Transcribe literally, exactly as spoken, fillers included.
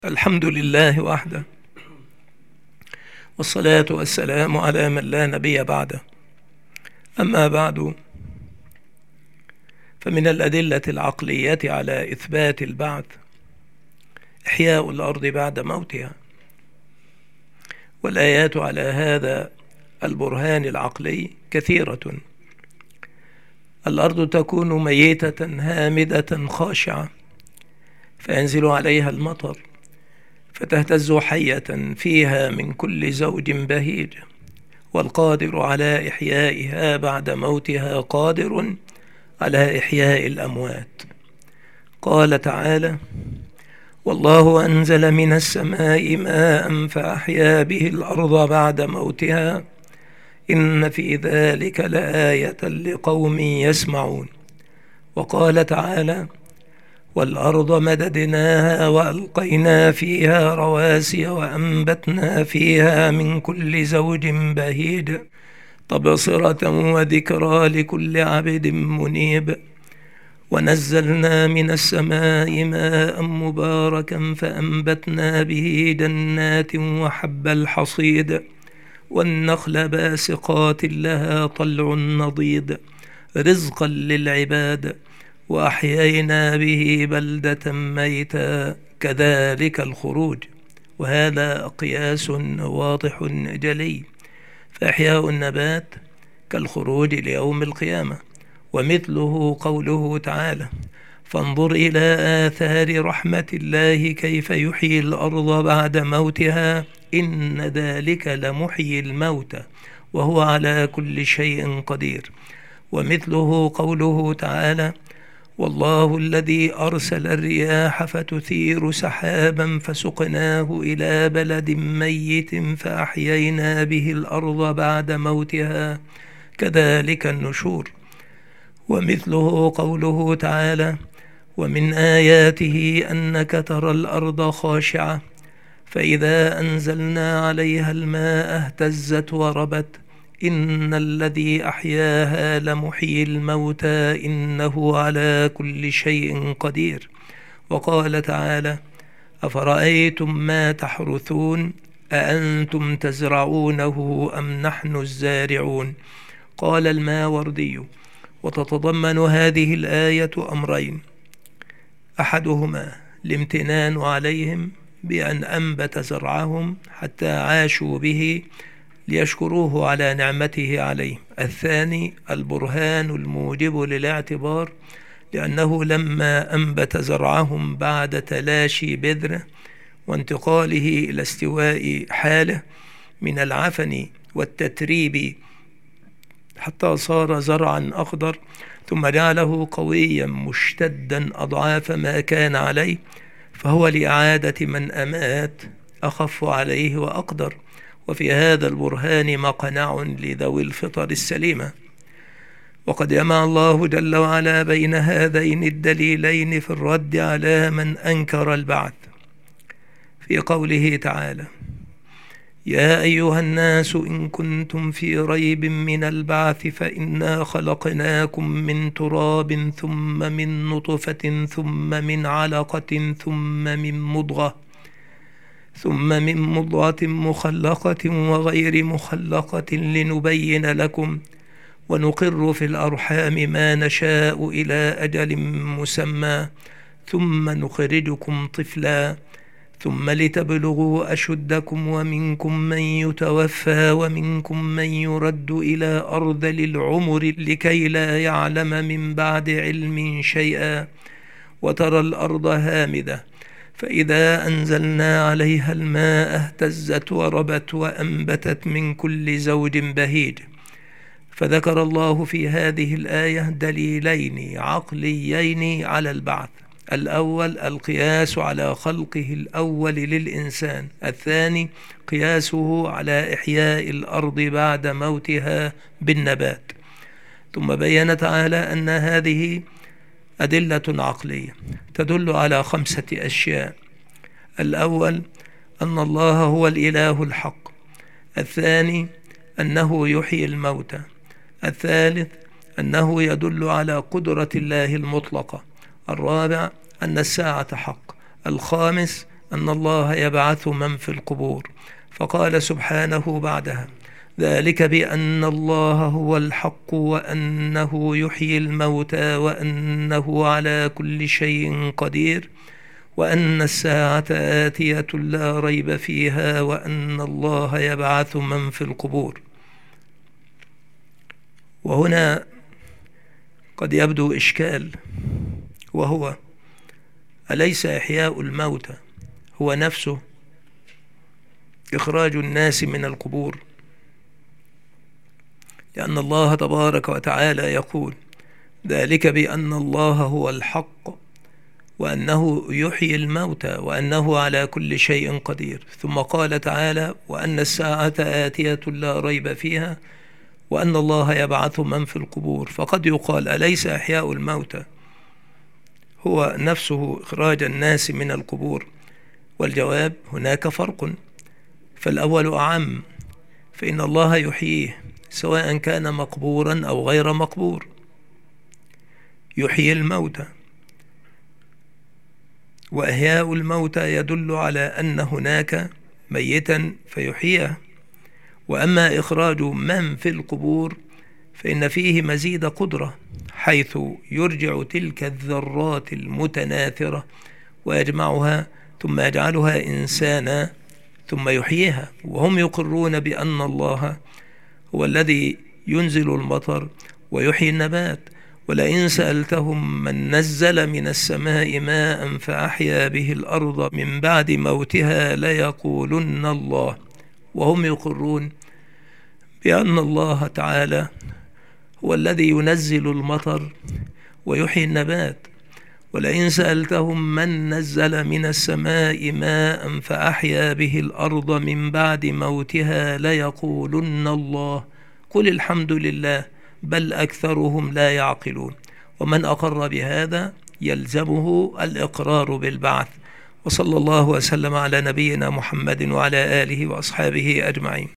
الحمد لله وحده، والصلاة والسلام على من لا نبي بعده. أما بعد، فمن الأدلة العقلية على إثبات البعث إحياء الأرض بعد موتها، والآيات على هذا البرهان العقلي كثيرة. الأرض تكون ميتة هامدة خاشعة، فينزل عليها المطر فتهتز حية فيها من كل زوج بهيج، والقادر على إحيائها بعد موتها قادر على إحياء الأموات. قال تعالى: والله أنزل من السماء ماء فأحيا به الأرض بعد موتها إن في ذلك لآية لقوم يسمعون. وقال تعالى: والأرض مددناها وألقينا فيها رواسي وأنبتنا فيها من كل زوج بهيج تبصرة وذكرى لكل عبد منيب. ونزلنا من السماء ماء مباركا فأنبتنا به جنات وحب الحصيد والنخل باسقات لها طلع نضيد رزقا للعباد وأحيينا به بلدة ميتا كذلك الخروج. وهذا قياس واضح جلي، فإحياء النبات كالخروج ليوم القيامة. ومثله قوله تعالى: فانظر إلى آثار رحمة الله كيف يحيي الأرض بعد موتها إن ذلك لمحيي الموتى وهو على كل شيء قدير. ومثله قوله تعالى: والله الذي أرسل الرياح فتثير سحابا فسقناه إلى بلد ميت فأحيينا به الأرض بعد موتها كذلك النشور. ومثله قوله تعالى: ومن آياته أنك ترى الأرض خاشعة فإذا أنزلنا عليها الماء اهتزت وربت إن الذي أحياها لمحيي الموتى إنه على كل شيء قدير. وقال تعالى: أفرأيتم ما تحرثون أأنتم تزرعونه أم نحن الزارعون. قال الماوردي: وتتضمن هذه الآية أمرين: أحدهما الامتنان عليهم بأن أنبت زرعهم حتى عاشوا به ليشكروه على نعمته عليهم. الثاني البرهان الموجب للاعتبار، لأنه لما أنبت زرعهم بعد تلاشي بذره وانتقاله إلى استواء حاله من العفن والتتريب حتى صار زرعا أخضر، ثم جعله قويا مشتدا أضعاف ما كان عليه، فهو لإعادة من أمات أخف عليه وأقدر. وفي هذا البرهان مقنع لذوي الفطر السليمة. وقد جمع الله جل وعلا بين هذين الدليلين في الرد على من أنكر البعث في قوله تعالى: يا أيها الناس إن كنتم في ريب من البعث فإنا خلقناكم من تراب ثم من نطفة ثم من علقة ثم من مضغة ثم من مضغة مخلقة وغير مخلقة لنبين لكم ونقر في الأرحام ما نشاء إلى أجل مسمى ثم نخرجكم طفلا ثم لتبلغوا أشدكم ومنكم من يتوفى ومنكم من يرد إلى أرذل العمر لكي لا يعلم من بعد علم شيئا. وترى الأرض هامدة فإذا أنزلنا عليها الماء اهتزت وربت وأنبتت من كل زوج بهيج. فذكر الله في هذه الآية دليلين عقليين على البعث: الأول القياس على خلقه الأول للإنسان، الثاني قياسه على إحياء الأرض بعد موتها بالنبات. ثم بين تعالى أن هذه أدلة عقلية تدل على خمسة أشياء: الأول أن الله هو الإله الحق، الثاني أنه يحيي الموتى، الثالث أنه يدل على قدرة الله المطلقة، الرابع أن الساعة حق، الخامس أن الله يبعث من في القبور. فقال سبحانه بعدها: ذلك بأن الله هو الحق وأنه يحيي الموتى وأنه على كل شيء قدير وأن الساعة آتية لا ريب فيها وأن الله يبعث من في القبور. وهنا قد يبدو إشكال، وهو: أليس إحياء الموتى هو نفسه إخراج الناس من القبور؟ لأن الله تبارك وتعالى يقول: ذلك بأن الله هو الحق وأنه يحيي الموتى وأنه على كل شيء قدير. ثم قال تعالى: وأن الساعة آتية لا ريب فيها وأن الله يبعث من في القبور. فقد يقال: أليس إحياء الموتى هو نفسه إخراج الناس من القبور؟ والجواب: هناك فرق، فالأول أعم، فإن الله يحييه سواء كان مقبورا أو غير مقبور، يحيي الموتى، وإحياء الموتى يدل على أن هناك ميتا فيحييه. وأما إخراج من في القبور فإن فيه مزيد قدرة، حيث يرجع تلك الذرات المتناثرة ويجمعها ثم يجعلها إنسانا ثم يحييها. وهم يقرون بأن الله هو الذي ينزل المطر ويحيي النبات. ولئن سألتهم من نزل من السماء ماء فأحيا به الأرض من بعد موتها ليقولن الله. وهم يقرون بأن الله تعالى هو الذي ينزل المطر ويحيي النبات. ولئن سألتهم من نزل من السماء ماء فأحيا به الأرض من بعد موتها ليقولن الله. قل الحمد لله بل أكثرهم لا يعقلون. ومن أقر بهذا يلزمه الإقرار بالبعث. وصلى الله وسلم على نبينا محمد وعلى آله وأصحابه أجمعين.